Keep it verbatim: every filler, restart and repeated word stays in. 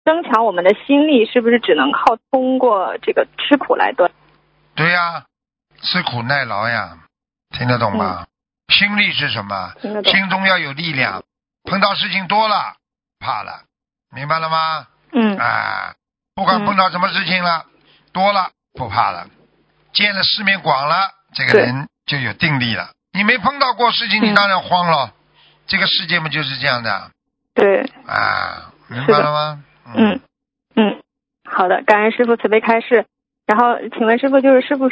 增强我们的心力，是不是只能靠通过这个吃苦来锻炼？ 对呀，吃苦耐劳呀，听得懂吗？嗯、心力是什么？ 听得懂。 心中要有力量，碰到事情多了怕了，明白了吗？ 嗯。 啊，不管碰到什么事情了，嗯、多了不怕了，见了世面广了，这个人就有定力了。你没碰到过事情，你当然慌了。嗯、这个世界嘛就是这样的。 对。 啊，明白了吗？ 嗯嗯，好的，感恩师父慈悲开示。然后请问师父，就是师父